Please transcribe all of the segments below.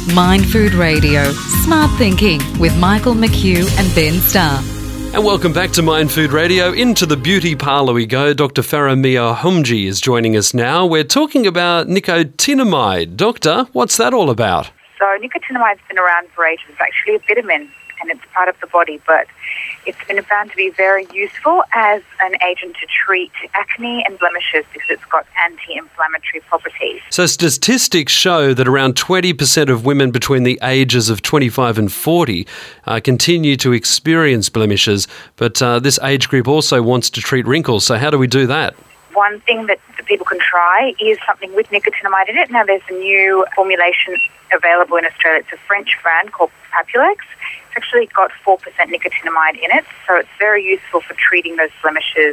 Mind Food Radio, Smart Thinking with Michael McHugh and Ben Starr. And welcome back to Mind Food Radio. Into the beauty parlour we go. Dr. Faramia Humji is joining us now. We're talking about nicotinamide. Doctor, what's that all about? So nicotinamide's been around for ages. It's actually a vitamin and it's part of the body, but it's been found to be very useful as an agent to treat acne and blemishes because it's got anti-inflammatory properties. So statistics show that around 20% of women between the ages of 25 and 40 continue to experience blemishes, but this age group also wants to treat wrinkles. So how do we do that? One thing that people can try is something with nicotinamide in it. Now there's a new formulation available in Australia. It's a French brand called Papulex. It's actually got 4% nicotinamide in it, so it's very useful for treating those blemishes.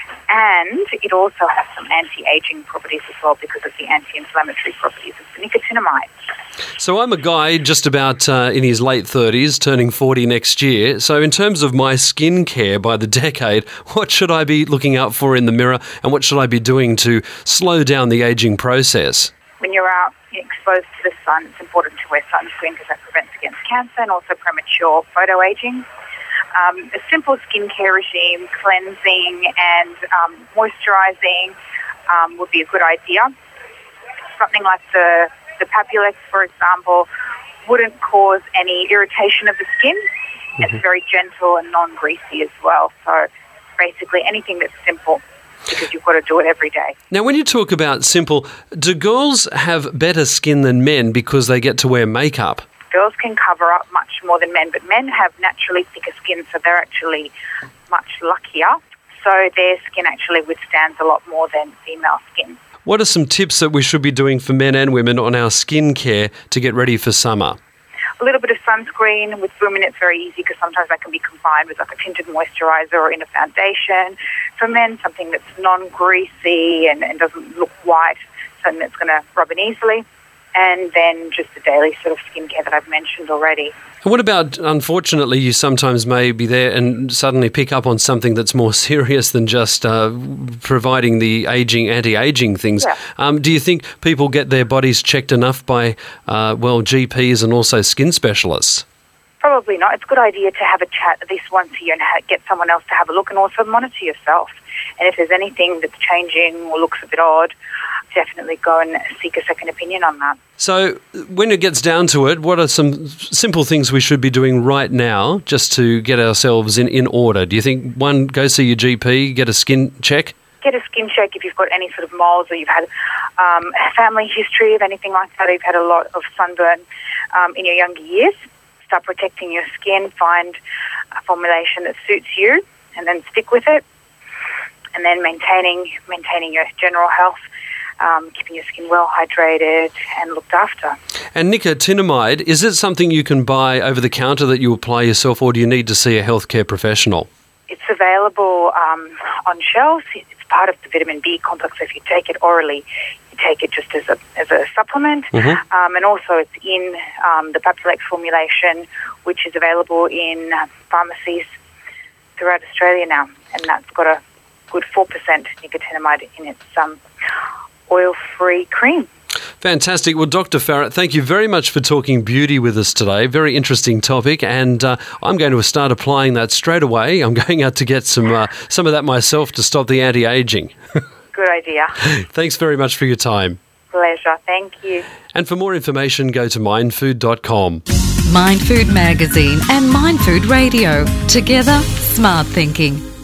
And it also has some anti-aging properties as well because of the anti-inflammatory properties of the nicotinamide. So I'm a guy just about in his late 30s, turning 40 next year. So in terms of my skin care by the decade, what should I be looking out for in the mirror and what should I be doing to slow down the aging process? When you're out exposed to the sun, it's important to wear sunscreen because that prevents against cancer and also premature photoaging. A simple skincare regime, cleansing and moisturising would be a good idea. Something like the Papulex, for example, wouldn't cause any irritation of the skin. Mm-hmm. It's very gentle and non-greasy as well. So basically anything that's simple, because you've got to do it every day. Now, when you talk about simple, do girls have better skin than men because they get to wear makeup? Girls can cover up much more than men, but men have naturally thicker skin, so they're actually much luckier. So their skin actually withstands a lot more than female skin. What are some tips that we should be doing for men and women on our skin care to get ready for summer? A little bit of sunscreen. With women, it's very easy because sometimes that can be combined with like a tinted moisturiser or in a foundation. For men, something that's non-greasy and doesn't look white, something that's going to rub in easily. And then just the daily sort of skincare that I've mentioned already. And what about, unfortunately, you sometimes may be there and suddenly pick up on something that's more serious than just providing the anti-aging things. Yeah. Do you think people get their bodies checked enough by, GPs and also skin specialists? Probably not. It's a good idea to have a chat at least once a year and get someone else to have a look and also monitor yourself. And if there's anything that's changing or looks a bit odd, definitely go and seek a second opinion on that. So when it gets down to it, what are some simple things we should be doing right now just to get ourselves in order? Do you think, one, go see your GP, get a skin check? Get a skin check if you've got any sort of moles or you've had a family history of anything like that, or you've had a lot of sunburn in your younger years. Start protecting your skin, find a formulation that suits you and then stick with it. And then maintaining your general health, keeping your skin well hydrated and looked after. And nicotinamide, is it something you can buy over the counter that you apply yourself, or do you need to see a healthcare professional? It's available on shelves. It's part of the vitamin B complex. If you take it orally, you take it just as a supplement. Mm-hmm. And also it's in the Papulex formulation, which is available in pharmacies throughout Australia now. And that's got a good 4% nicotinamide in its oil-free cream. Fantastic. Well, Dr. Farrett, thank you very much for talking beauty with us today. Very interesting topic, and I'm going to start applying that straight away. I'm going out to get some of that myself to stop the anti-aging. Good idea. Thanks very much for your time. Pleasure. Thank you. And for more information, go to mindfood.com. Mind Food Magazine and Mind Food Radio. Together, smart thinking.